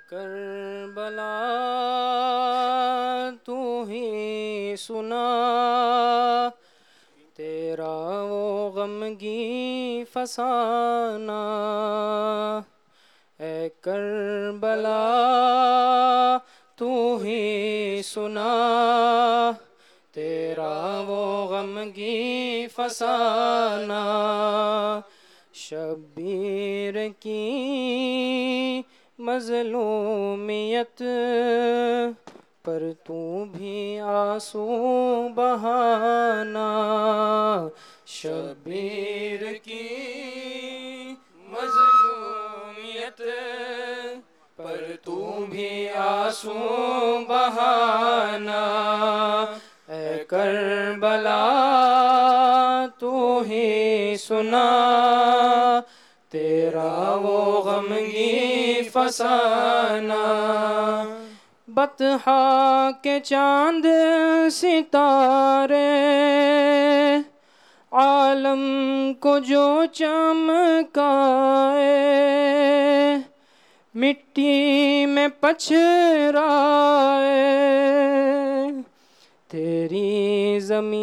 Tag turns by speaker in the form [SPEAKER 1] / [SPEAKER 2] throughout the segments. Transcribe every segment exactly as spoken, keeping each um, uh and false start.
[SPEAKER 1] کربلا تو ہی سنا، تیرا وہ غمگی فسانہ، اے کربلا تو ہی سنا، تیرا وہ غمگی فسانہ، شبیر کی مظلومیت پر تو بھی آنسو بہانا، شبیر کی مظلومیت پر تو بھی آنسو بہانا، اے کربلا تو ہی سنا، تیرا وہ غمگی فسانہ، بطحا کے چاند ستارے عالم کو جو چمکائے، مٹی میں پچھرائے، تیری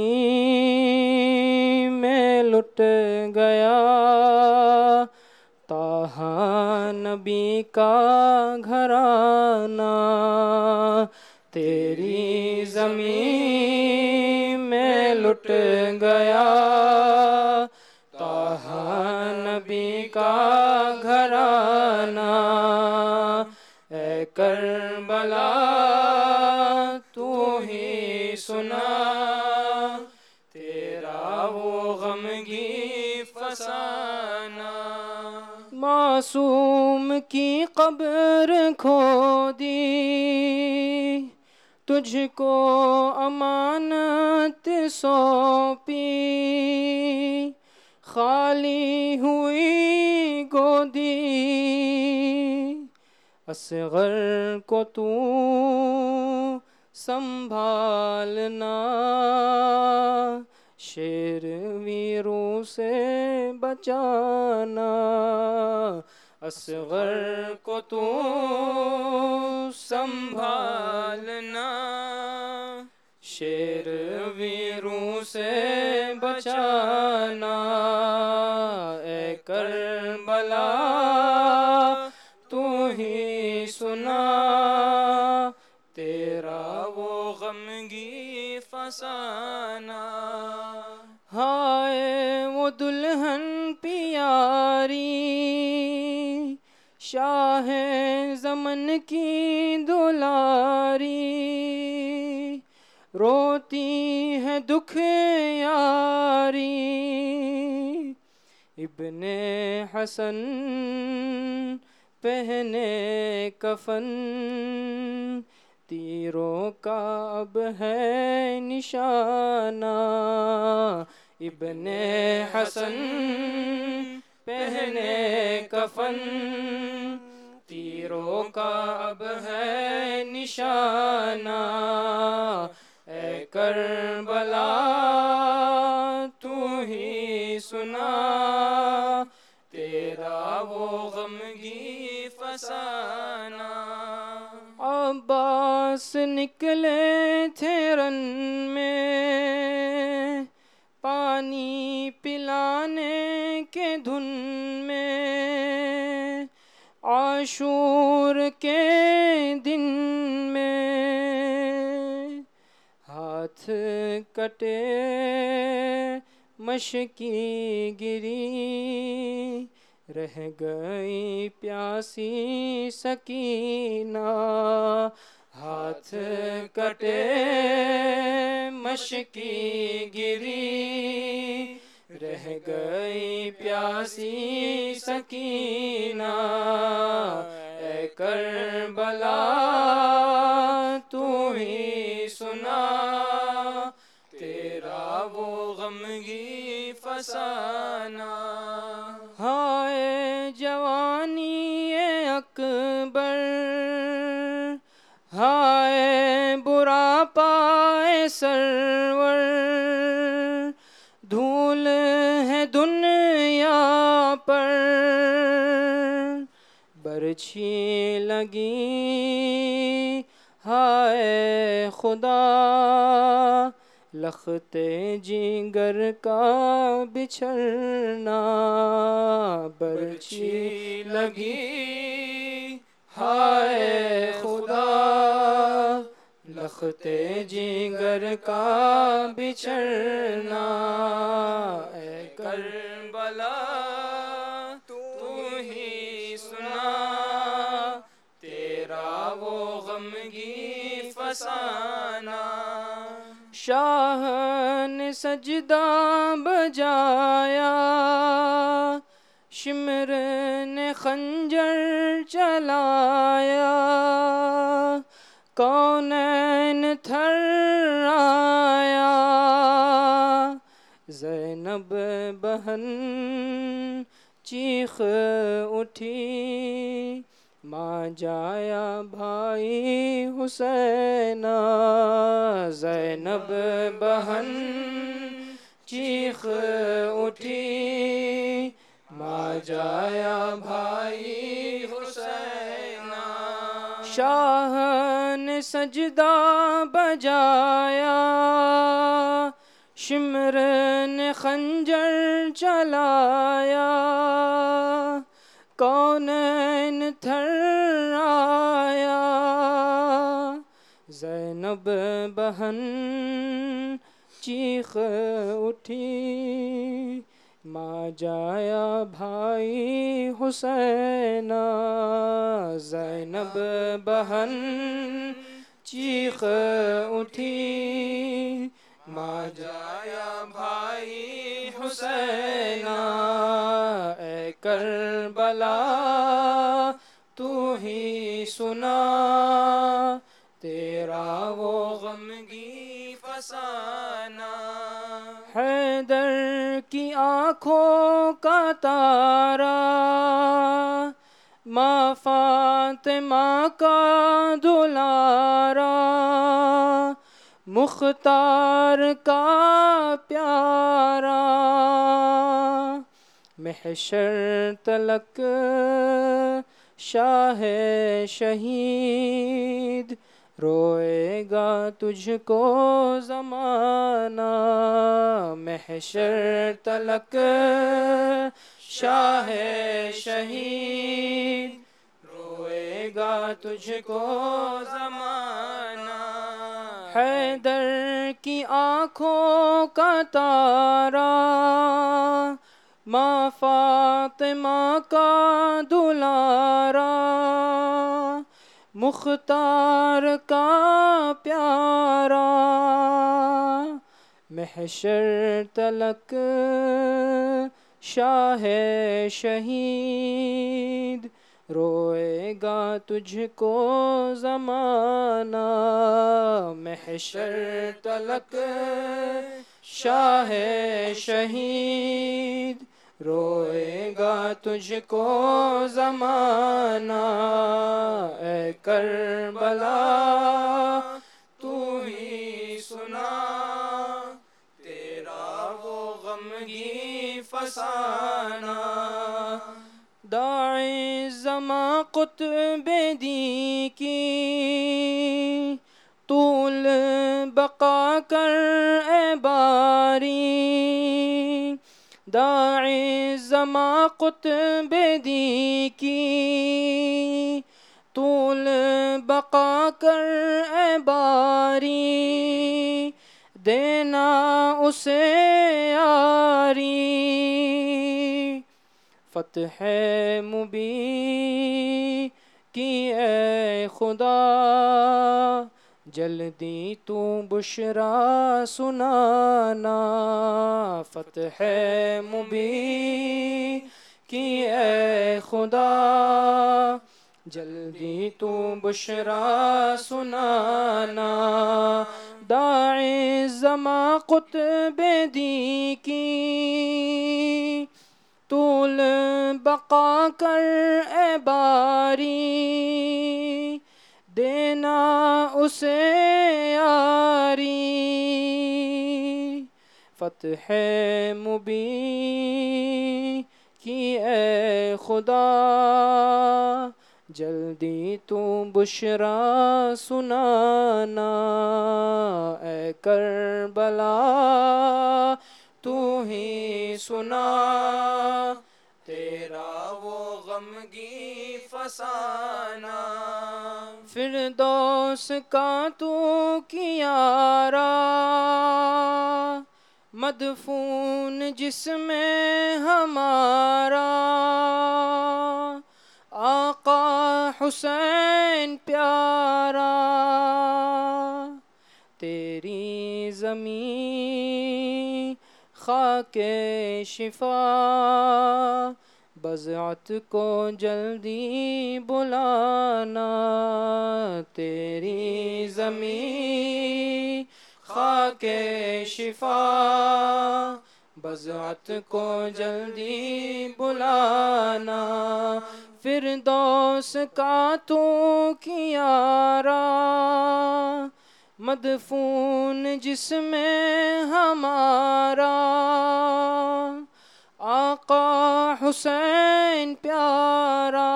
[SPEAKER 1] زمین میں لٹ گیا، طٰہٰ نبی کا گھرانہ، تیری زمین میں لٹ گیا، طٰہٰ نبی کا گھرانہ، اے کربلا تو ہی سنا، تیرا وہ غمگی فسانہ، معصوم کی قبر کھودی، تجھ کو امانت سونپی، خالی ہوئی گودی، اصغر کو تو سنبھالنا، شیر ویروں سے بچانا، اصغر کو تو سنبھالنا، شیر ویروں سے بچانا، اے کربلا تو ہی سنا، تیرا وہ غمگی فسانہ، ہائے وہ دلہن پیاری، شاہ زمن کی دلاری، روتی ہے دکھ یاری، ابن حسن پہنے کفن، تیروں کا اب ہے نشانہ، ابن حسن پہنے کفن، تیروں کا اب ہے نشانہ، اے کربلا تو ہی سنا، تیرا وہ غمگی فسانہ، عباس نکلے تھے رن میں، پانی پلانے کے دھن میں، عاشور کے دن میں، ہاتھ کٹے مشکی گری، رہ گئی پیاسی سکینہ، ہاتھ کٹے مشکی گری، رہ گئی پیاسی سکینہ، اے کربلا تو ہی سنا، تیرا وہ غمگی فسانہ، ہائے جوانی اکبر، ہائے برا پائے سرور، دھول ہے دنیا پر، برچھی لگی ہائے خدا لخت جگر کا بچھڑنا برچھی لگی ہائے خدا لخت جگر کا بچھڑنا اے کربلا تو ہی سنا تیرا وہ غمگی فسانہ شاہ نے سجدہ بجایا شمر نے خنجر چلایا کونین تھر آیا زینب بہن چیخ اٹھی ماں جایا بھائی حسین زینب بہن چیخ اٹھی ماں جایا بھائی حسین شاہ نے سجدہ بجایا شمر نے خنجر چلایا کونین تھر آیا زینب بہن چیخ اٹھی ماں جایا بھائی حسین زینب بہن چیخ اٹھی ماں جایا بھائی حسین اے کربلا تو ہی سنا تیرا وہ غمگی فسانہ حیدر کی آنکھوں کا تارا ماں فاطمہ کا دلارا مختار کا پیارا محشر تلک شاہ شہید روئے گا تجھ کو زمانہ محشر تلک شاہ شہید روئے گا تجھ کو زمانہ حیدر کی آنکھوں کا تارا ماں فاطمہ کا دلارا مختار کا پیارا محشر تلک شاہ شہید روئے گا تجھ کو زمانہ محشر تلک شاہ شہید روئے گا تجھ کو زمانہ اے کربلا تو ہی سنا تیرا وہ غمگی فسانہ داعی زماں قطب دی کی طول بقا کر اے باری داعی زماں قطب دی کی طول بقا کر اے باری دینا اسے یاری فتح مبین کی اے خدا جلدی تو بشرا سنانا فتح مبین کی اے خدا جلدی تو بشرا سنانا داعی زماں قطب دی کی طول بقا کر اے باری دینا اسے یاری فتح مبین کی اے خدا جلدی تو بشرا سنانا اے کربلا تو ہی سنا تیرا وہ غمگی فسانہ فردوس کا تو کیارا مدفون جس میں ہمارا آقا حسین پیارا تیری زمین خاک شفا بضعت کو جلدی بلانا تیری زمین خاک شفا بضعت کو جلدی بلانا فردوس کا تو کیارا مدفون جس میں ہمارا آقا حسین پیارا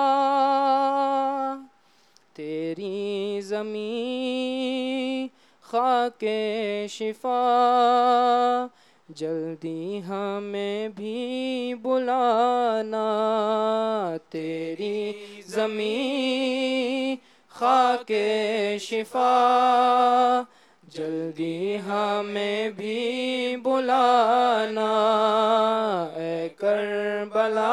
[SPEAKER 1] تیری زمین خاک شفا جلدی ہمیں بھی بلانا تیری زمین خاک شفا جلدی ہمیں بھی بلانا اے کربلا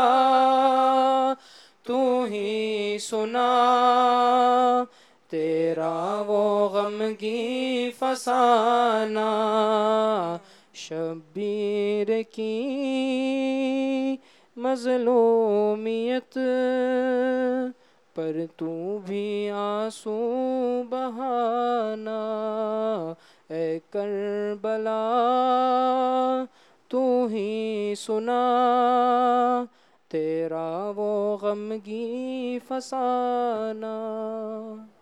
[SPEAKER 1] تو ہی سنا تیرا وہ غمگی فسانہ شبیر کی مظلومیت پر تو بھی آنسو بہانا اے کربلا تو ہی سنا تیرا وہ غمگی فسانہ